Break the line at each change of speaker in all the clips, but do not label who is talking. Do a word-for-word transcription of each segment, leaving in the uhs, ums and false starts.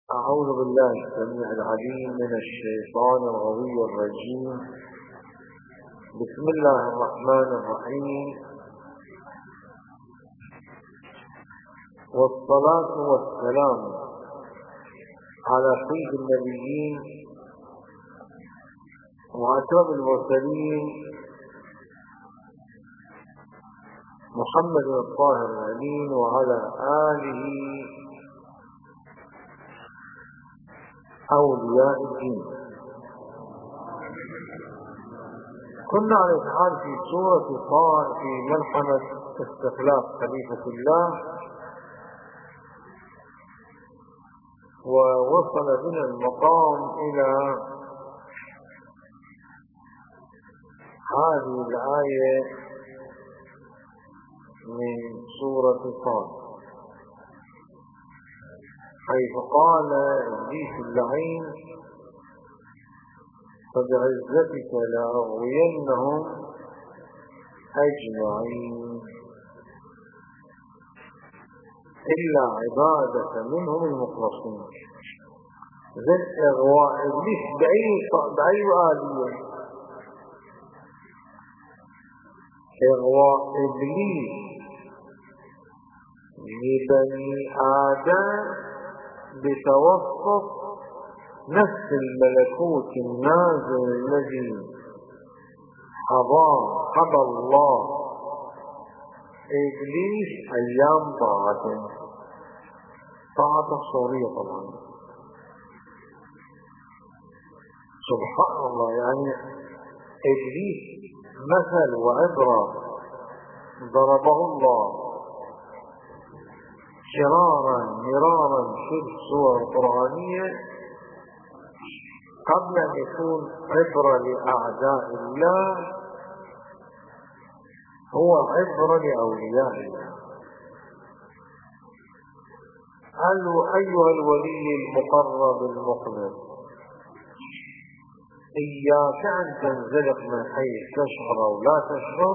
أعوذ بالله السميع العليم من الشيطان الغوي الرجيم. بسم الله الرحمن الرحيم، والصلاة والسلام على سيد النبيين وأشرف المرسلين محمد الطاهر الأمين وعلى آله أولياء الدين. كنا على الحال في سورة طه في ملحمة استخلاف خليفة الله، ووصل بنا المقام إلى هذه الآية من سورة طه، حيث قال إبليس اللعين: فبعزتك لأغوينهم أجمعين إلا عبادك منهم المخلصين. ذل إغواء إبليس بأي بأي آلية؟ إغواء إبليس لبني آدم بتوسط نفس الملكوت النازل الذي حضى حضى الله إبليس أيام طاعته، طاعته الصورية طبعا. سبحان الله، يعني إبليس مثل وعبرة ضربه الله شرارا مرارا في السور القرآنية قبل أن يكون عبرة لأعداء الله، هو عبرة لأولياء الله. قالوا: أيها الولي المقرب المخلص، إياك أن تنزلق من حيث تشعر أو لا تشعر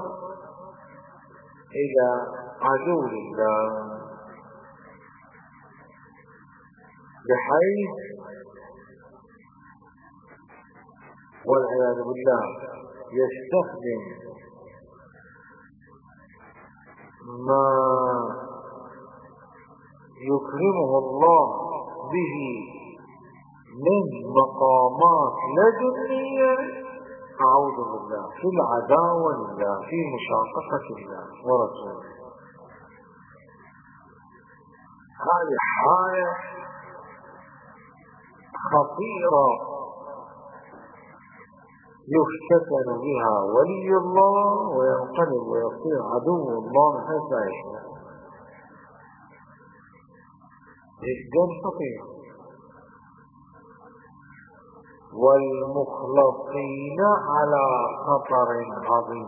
إلى عدو الله، بحيث والعياذ بالله يستخدم ما يكرمه الله به من مقامات لدنية، أعوذ بالله، في العداوة لله، في مشاققة الله ورسوله. هذه حالة خطيرة يفتتن بها ولي الله وينقلب ويصير عدو الله حيث يشاء. جدا خطير. والمخلصين على خطر عظيم.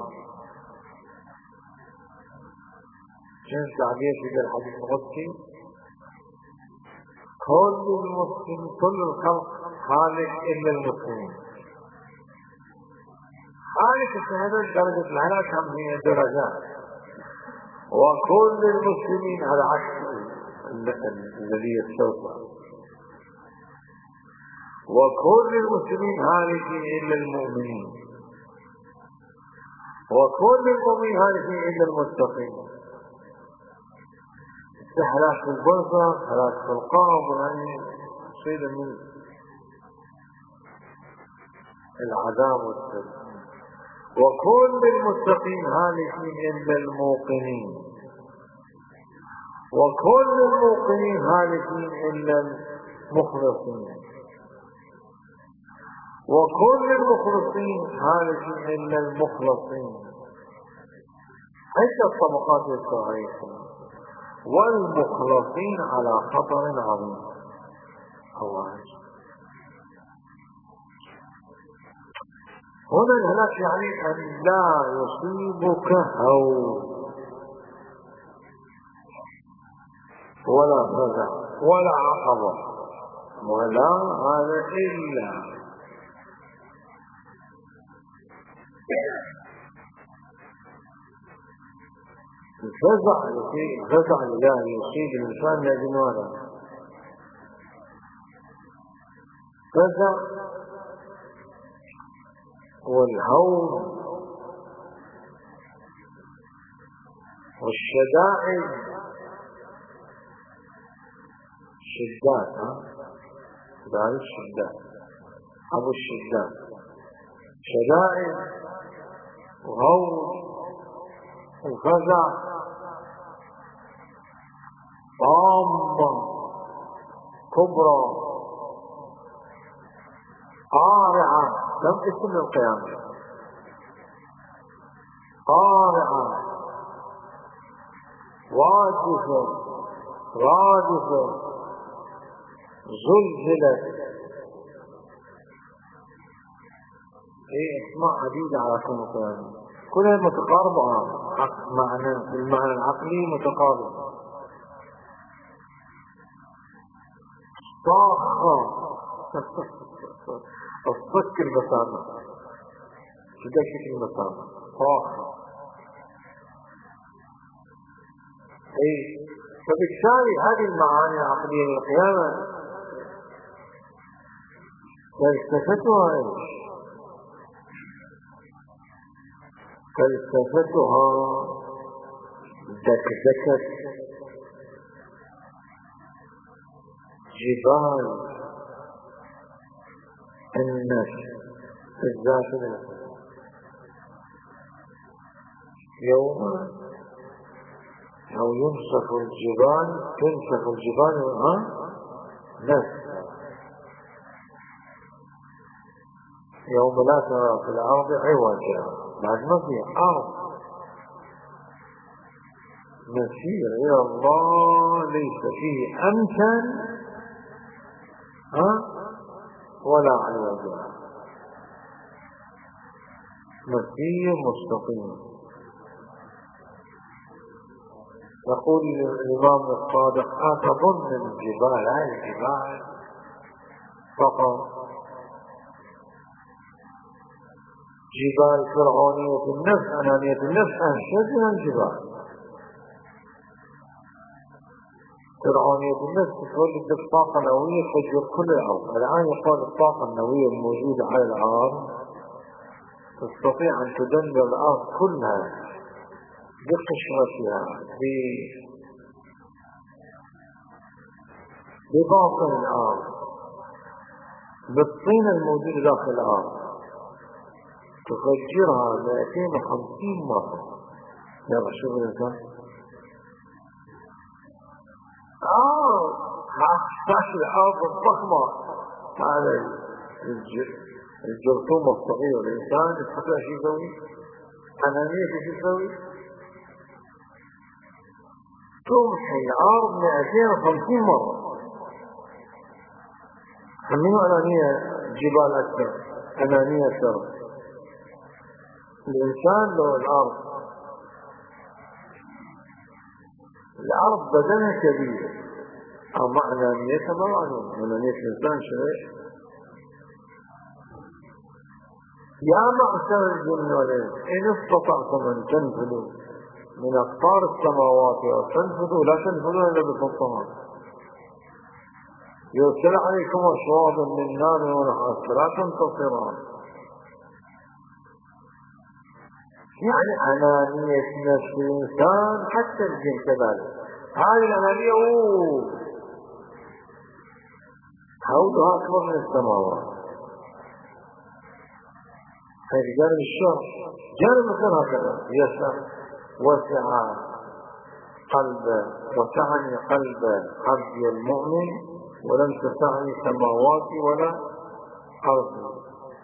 شنو تعبير في الحديث القدسي؟ كل المسلم كل الخلق خالق إلا المسلمين. خالق الشهادة درجة الهلاك هم هي درجات، وكل المسلمين على عكس الذي يستوفى. وكل المسلمين هالكين إلا المؤمنين، وكل المؤمنين هالكين إلا المتقين. هلاك في البرزخ، هلاك في القبر، يعني شيء من العذاب والسلام. وكل المتقين هالكين إلا الموقنين، وكل الموقنين هالكين إلا المخلصين، وكل المخلصين هالكين إلا المخلصين. عدة طبقات للتعريف. والمخلصين على خطر عظيم. الله هنا الهلاك يعني أن لا يصيبك هول ولا فزع ولا عقبة ولا هذا إلا الفزع الفزع الإلهي يصيب الإنسان لازم هذا فزع والهول والشدائد، شدات، ها دار الشدات، أبو الشدات، شدائد وهول وفزع، طامة كبرى قارعة، لم اسم القيامة، قارعة واجفة رادفة زلزلة. ايه اسماء عديدة على كل القيامة، كلها متقاربة معنى بالمعنى العقلي متقارب. صاخة الصك المسامة، شده شكل المسامة صاخة. ايه فبالتالي هذه المعاني العقلية للقيامة فلسفتها ايش؟ فلسفتها دكدكة جبال النفس الذات يوم أو ينسف الجبال، تنسف الجبال عن نفس يوم لا ترى في الأرض عوجا، بعد ما في أرض مسير إلى الله ليس فيه أمكن ها ولا عوجا، مسير مستقيم. يقول الإمام الصادق أتظن الجبال، هاي الجبال فقط جبال فرعونية النفس أنانية النفس أنشد من الجبال. فرعونية النفس تولد الطاقة النووية تفجر كل الأرض. الآن يقال الطاقة النووية الموجودة على الأرض تستطيع أن تدمر الأرض كلها بقشرتها بباطن الأرض بالطين الموجود داخل الأرض، تفجرها مئتين وخمسين مرة. يلا شوف الإنسان آه هاش الأرض الضخمة، هذا الجرثومة الصغيرة. الإنسان يستطيع شيء يسوي، أنانية شيء يسوي، تمحي الأرض مئتين وخمسين مرة. منو أنانية جبال أكثر؟ أنانية أكثر الإنسان لو الأرض الأرض بدنها كبير أما أنانيتها ما معلوم. أنانية الإنسان شيء. يا معشر الجن والإنس إن استطعتم أن تنفذوا من أقطار السماوات وتنفذوا لا تنفذوا إلا بسلطان يرسل عليكم أشواظ من نار ونحاس فلا تنتصران. يعني أنانية نفس الإنسان حتى الجن كذلك. هذه الأنانية أوه حولها أكبر من السماوات. هذه جانب الشر، جانب مثل هكذا يسع وسع قلب وسعني قلب عبدي المؤمن ولم تسعني سماواتي ولا أرضي.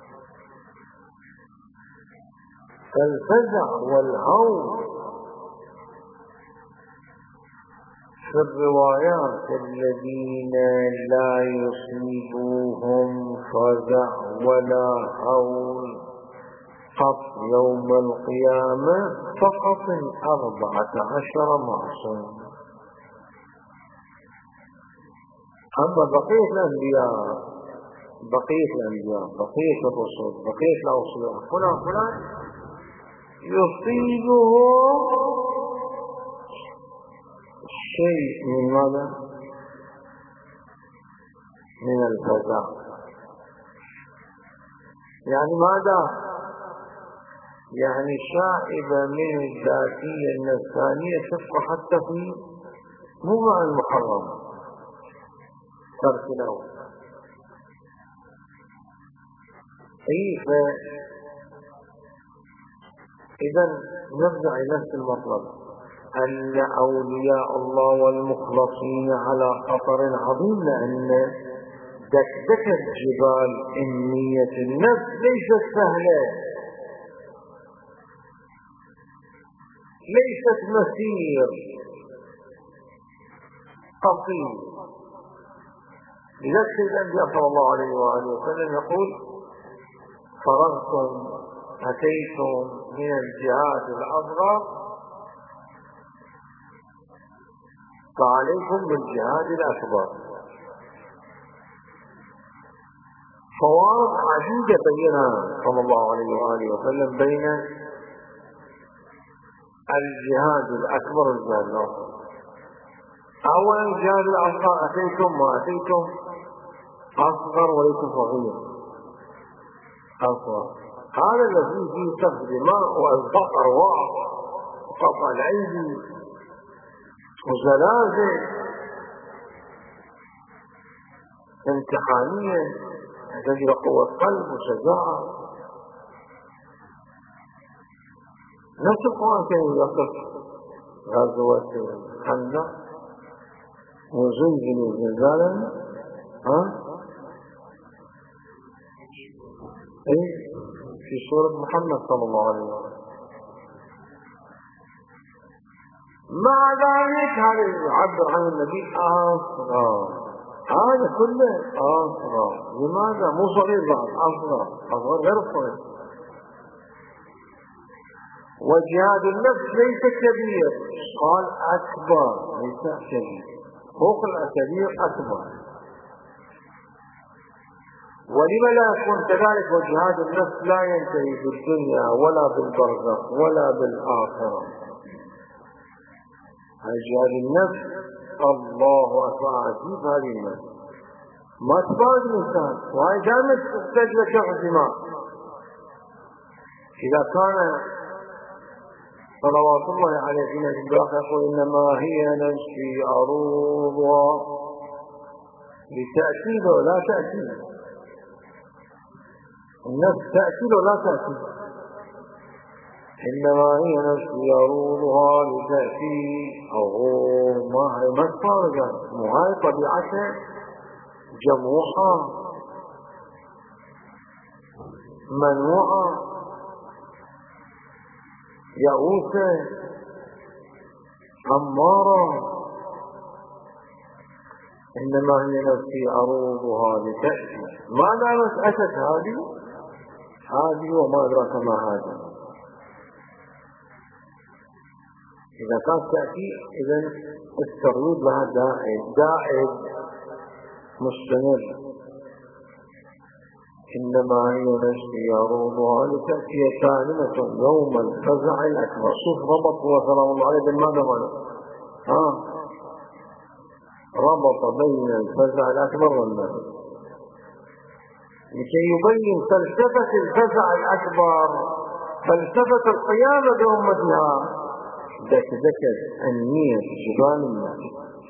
فالفزع والهول في الروايات الذين لا يصيبهم فزع ولا هول قط يوم القيامة فقط أربعة عشر معصوم. أما بقية الأنبياء بقية الأنبياء بقية الرسل بقية الأوصياء فلان فلان يصيبه شيء من ماذا؟ من الفزع يعني ماذا؟ يعني شائبة من الذاتية النفسانية تبقى حتى في مو مع المحرم ترك الأول. أي إذا نرجع إلى نفس المطلب، أن أولياء الله والمخلصين على خطر عظيم، لأن دكدكة جبال إنية النفس ليست سهلة، ليست مسير قصير. لذلك الأنبياء صلى الله عليه وآله وسلم يقول: فرغتم أتيتم من الجهاد الأصغر فعليكم بالجهاد الأكبر. فوارق عديدة بينها صلى الله عليه وآله وسلم بين الجهاد الأكبر والجهاد الأصغر. أولا الجهاد الأصغر أتيتم وأتيتم أصغر وليس صغير، أصغر هذا الذي فيه سفك دماء وإزهاق أرواح وقطع الأيدي وزلازل امتحانية تحتاج إلى قوة قلب وشجاعة. نفس القرآن كان يصف غزوة الخندق: وزلزلوا زلزالا ها اي في سورة محمد صلى الله عليه وسلم. مع ذلك هذا يعبر عن النبي أصغر، هذا كله أصغر. لماذا؟ مو صغير بعد، أصغر، أصغر غير صغير. وجهاد النفس ليس كبير، قال أكبر ليس كبير، فوق الكبير أكبر. ولما لا يكون كذلك؟ وجهاد النفس لا ينتهي بالدنيا ولا بالبرزخ ولا بالآخرة. جهاد النفس الله أكبر، عجيب هذه النفس ما تبالغ الإنسان، وهي دائما تحتاج لشغل دماء. إذا كان صلوات الله عليه في نجم الآخر يقول: إنما هي نفسي أروضها لتأكيد ولا تأكيد. النفس تأكيد ولا تأكيد، إنما هي نفسي أروضها لتأكيد أو ما هي ما تفارقة، وهي طبيعتها جموحة منوعة يئوسة أمارة. إنما هي نفسي أروضها لتأتي. ماذا أتت هذه؟ هذه وما أدراك ما هذه. إذا كانت تأتي إذن الترويض لها دائم دائم مستمر. إنما هي نفسي أروضها لتأتي سالمة يوم الفزع الأكبر. شوف ربط وسلام الله عليه بماذا ماذا؟ ها ربط بين الفزع الأكبر والنفس لكي يبين فلسفة الفزع الأكبر، فلسفة القيامة بأمتها. دكدكة النية في جبال الناس.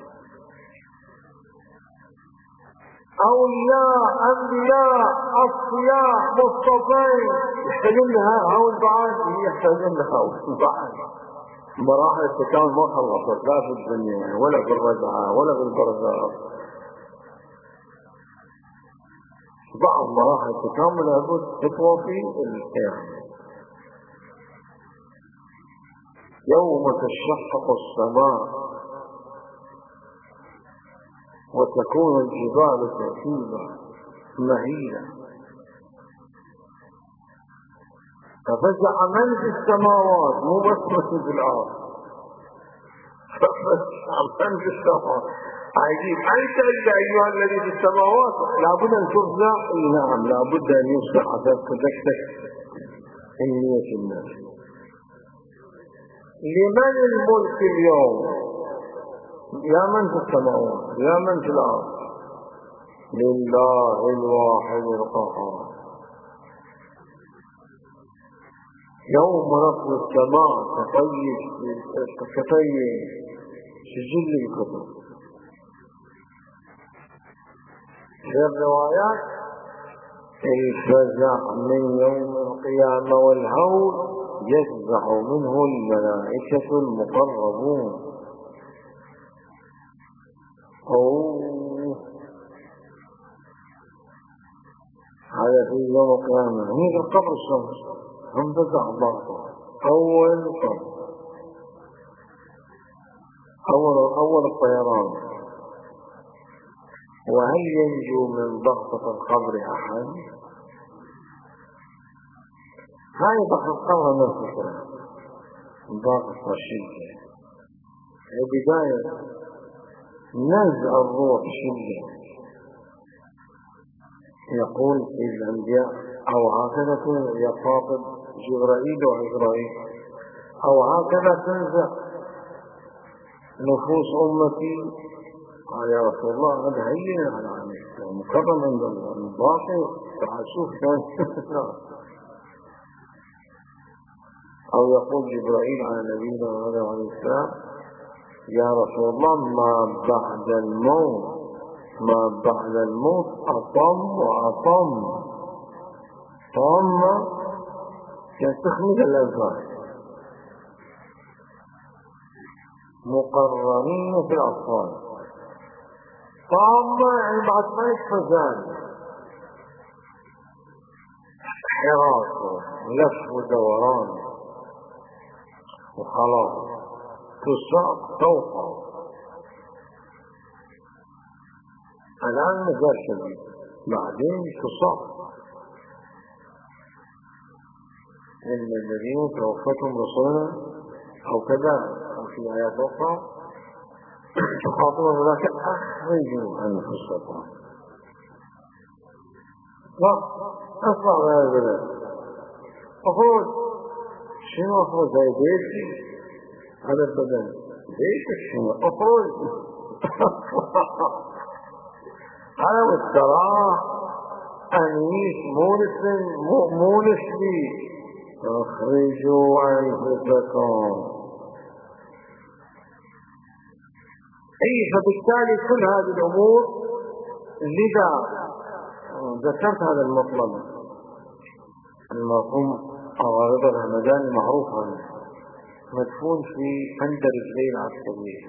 أولياء أنبياء أصفياء مصطفين يحتاجون لها هؤلاء بعد، يحتاجون لها هؤلاء بعد. مراحل التكامل ما خلصت، لا في الدنيا ولا في الرجعة ولا في البرزخ. بعض مراحل التكامل لابد تطوى في القيامة. يوم تشقق السماء وتكون الجبال كثيبا مهيلا ففزع من في السماوات، مو بس من في الأرض، ففزع من في السماوات. عجيب، أنت إلا أيها الذي في السماوات لابد أن ترجع. نعم لابد أن يصبح تدكتك إنية الناس. لمن الملك اليوم؟ يا من في السماوات يا من في الأرض. لله الواحد القهار. يوم نطوي السماء كطي كطي سجل الكتب. في الروايات الفزع من يوم القيامة والهول يفزع منه الملائكة المقربون. أوه. هذا في يوم القيامة هي القبر الشمس هم فزع بعضه أول قبر أول أول الطيران. وهل ينجو من ضغطة القبر أحد؟ هاي ضغط القبر نفسه ضغط الشدة بداية نزع الروح شدة. يقول الأنبياء أو هكذا يخاطب جبرائيل وعزرائيل أو هكذا تنزع نفوس أمتي. قال يا رسول الله هذا هين على عنك مكرم عند الله الباقي تعال شوف أو يقول جبرائيل على نبينا عليه السلام يا رسول الله ما بعد الموت ما بعد الموت أطم وأطم طم يستخمد الألفاظ مقررين في الأطفال. طامة بعد ما يتفزان حراسة لف ودوران وخلاص تساق توقع. الآن مجال شديد بعدين تساق. إن الذين توفتهم رسولنا أو كذا أو في آيات أخرى تخاطب ذلك أخرجوا أنفسكم. أطلع من هذا البلد أخرج. شنو أخرج؟ هاي بيتي هذا البدن بيتك شنو أخرج. هذا والسراح أنيس مونس مونس لي أخرجوا أنفسكم. أي فبالتالي كل هذه الأمور لذا ذكرت هذا المطلب المفهوم أغارض الهمدان المعروف عنه مدفون في عند رجلي العسكرية.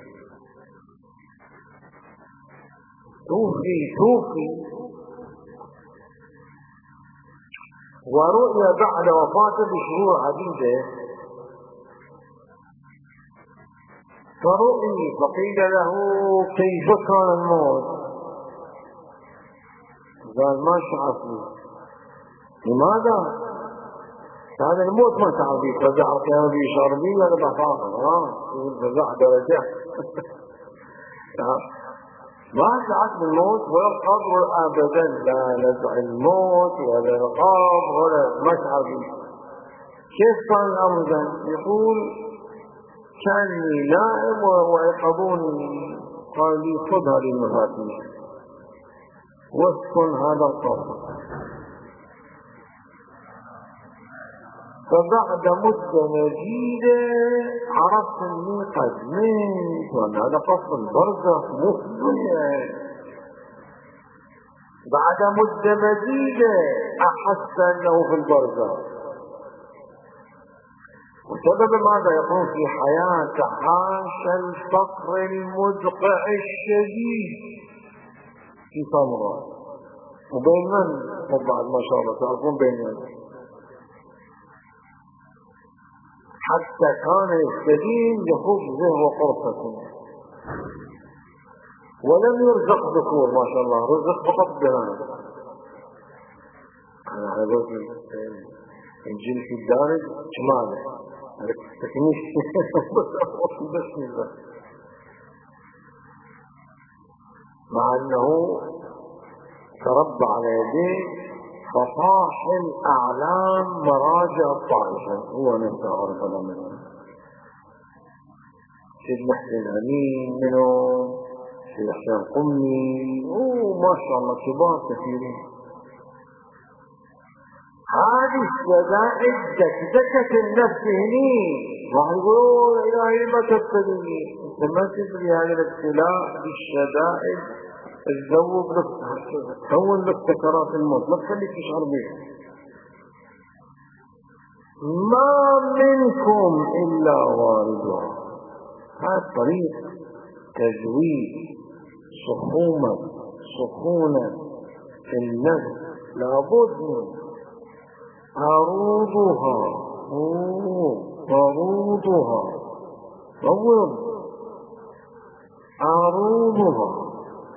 توفي توفي ورؤيا بعد وفاته بشهور عديدة فرؤي فقيل له كيف كان الموت؟ قال ما شعر فيه. لماذا؟ هذا الموت ما شعر فيه. فزع كان فيه شعر فيه ولا بفاقه فزع درجة ما شعر بالموت ولا القبر أبدا. لا نزع الموت ولا القبر ولا ما شعر فيه. كيف كان الأمر ذا؟ يقول كاني نائم ويقظوني قال لي خذ هذه المفاتيح واسكن هذا القبر. فبعد مدة مجيدة عرفت اني قد ميت وان هذا قصر البرزخ مو في الدنيا. بعد مدة مجيدة احس انه في البرزخ. وسبب ماذا؟ يكون في حياة عاش الفقر المدقع الشديد في سمراء وبين من؟ وبعد ما شاء الله تعرفون بين من؟ حتى كان يستدين لخبزه وقرصته ولم يرزق ذكور ما شاء الله رزق فقط بنات. أنا هذا الجن في الدارج شماله تكنيش بسم الله. مع أنه تربى على يديه فصاح الأعلام مراجع الطائفة هو نفسه عرف منه. سيد محسن أمين منه سيد حسين قمي وما شاء الله كبار كثيرين. هذه الشدائد دكدكة النفس هني راح يقول إلهي ما تبتليني. انت ما تدري هذا الابتلاء بالشدائد تذوب لك تهون لك سكرات الموت، ما تخليك تشعر بها. ما منكم إلا واردها. هذا طريق تزويد سخومة سخونة في النفس لابد من عروضها عروضها عروض عروضها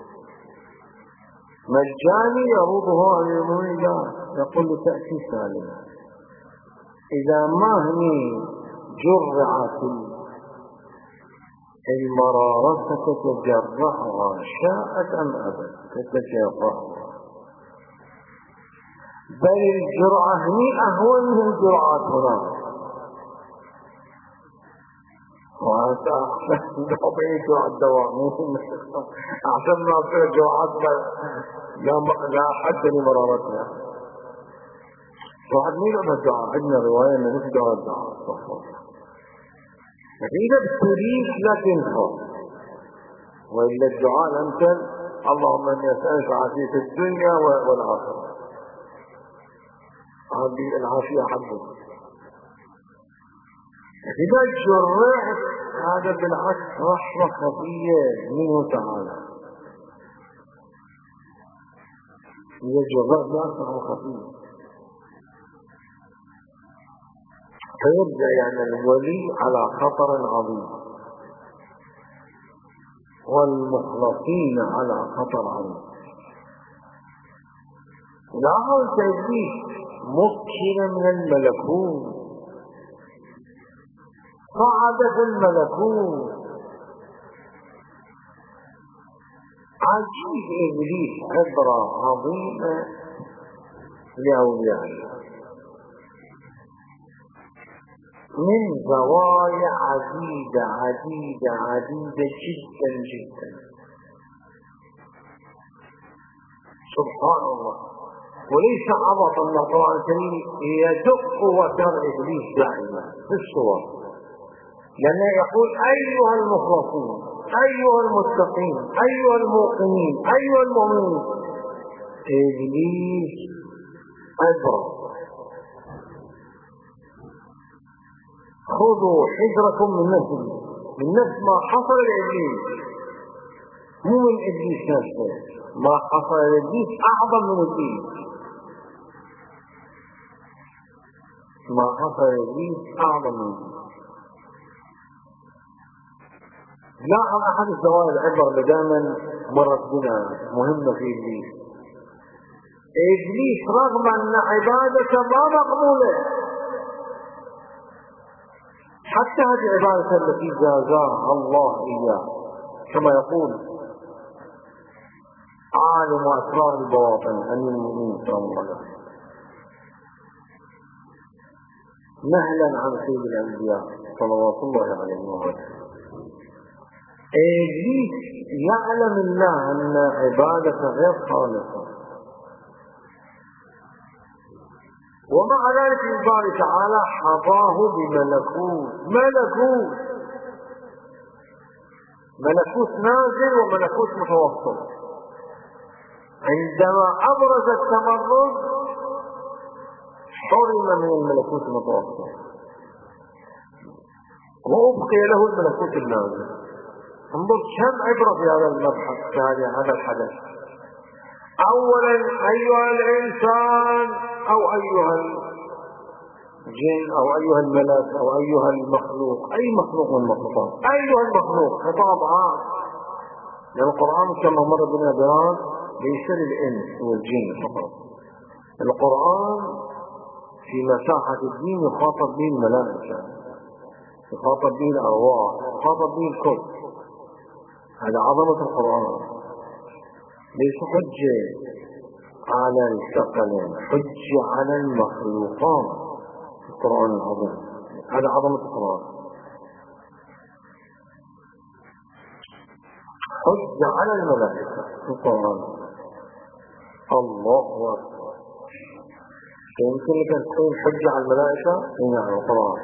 مجاني يعروضها المولى يقول تأتي سالمة. إذا ما هني جرعت المرارة تتجرعها شاءت أم أبت تتجرعها، بل الجرعة هني أهون من الجرعات هناك. وأنت أحسن نعطيه جرعة دواء أحسن ما أعطيه جرعات لا حد لمرارتها. واحد مين أنا الدعاء عندنا رواية أنه مش دعاء الدعاء، لكن إذا بتريد لا تنفع، وإلا الدعاء الأمثل اللهم إني أسألك عافية الدنيا والآخرة، هذه العافية حقك. إذا جرعت هذا بالعكس رحمة خفية منه تعالى. إذا جرعت رحمة خفية فيبدأ يعني الولي على خطر عظيم والمخلصين على خطر عظيم. لاحظ تأتيه مكن من الملكوت، صعد في الملكوت. عجيب إبليس عبرة عظيمة لأوليائه من زوايا عديدة عديدة عديدة جدا جدا. سبحان الله. وليس عبط الله طبعا الكريم يدق وتر إبليس دائما في الصور، لأنه يقول أيها المخلصين أيها المتقين أيها الموقنين أيها المؤمنين. إبليس عبرة. خذوا حذركم من نفس من نفس ما حصل لإبليس، مو من إبليس نفسه، ما حصل لإبليس أعظم من إبليس. ما حصل لإبليس أعظم من إبليس. لاحظ أحد الزوايا العبر اللي دائما مرت بنا مهمة في إبليس. إبليس رغم أن عبادته ما مقبولة، حتى هذه العبادة التي جازاها الله إياه، كما يقول عالم أسرار البواطن أمير المؤمنين صلى الله عليه وسلم نهلا عن سيد الأنبياء صلوات الله عليه وسلم. إبليس يعلم الله أن عبادته غير خالصة، ومع ذلك الله تعالى حظاه بملكوت ملكوت ملكوت نازل وملكوت متوسط. عندما أبرز التمرد حرم من الملكوت المتوسط وأبقي له الملكوت النازل. انظر كم عبرة في هذا المبحث في هذا الحدث. أولا أيها الإنسان أو أيها الجن أو أيها الملك أو أيها المخلوق، أي مخلوق من المخلوقات، أيها المخلوق خطاب عام، لأن القرآن كما مر بنا بيان ليس للإنس والجن فقط. القرآن في مساحة الدين يخاطب به الملائكة، يخاطب به الأرواح، يخاطب به الكل. هذا عظمة القرآن، ليس حجة على الثقلين، حجة على المخلوقات. القرآن العظيم هذا عظمة القرآن، حجة على الملائكة. القرآن الله أكبر. يمكن لك أن تكون حجة على الملائكة؟ نعم القرآن.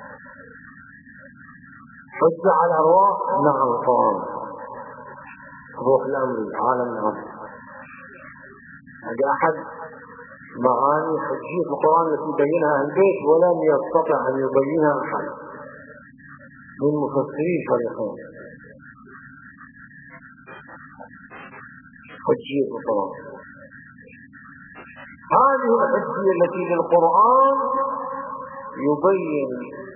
حجة على الأرواح؟ نعم القرآن. روح الأمر عالم الأمر. هذا أحد معاني حجية القرآن التي بينها أهل البيت ولم يستطع أن يبينها أحد من مفسرين فريقين. حجية القرآن هذه الحجية التي للقرآن يبين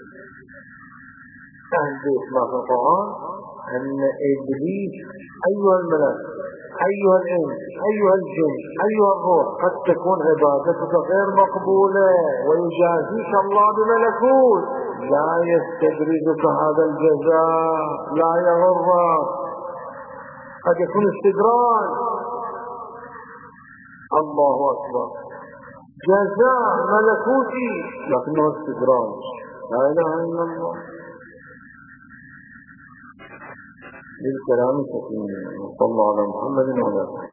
أهل البيت ما في القرآن أن إبليس أيها الملك أيها الإنس أيها الجن أيها الروح قد تكون عبادتك غير مقبولة ويجازيك الله بملكوت، لا يستدرجك هذا الجزاء، لا يغرك، قد يكون استدراج. الله أكبر، جزاء ملكوتي لكنه استدراج، لا إله إلا الله. للكلام تكون صلى الله على محمد وعلى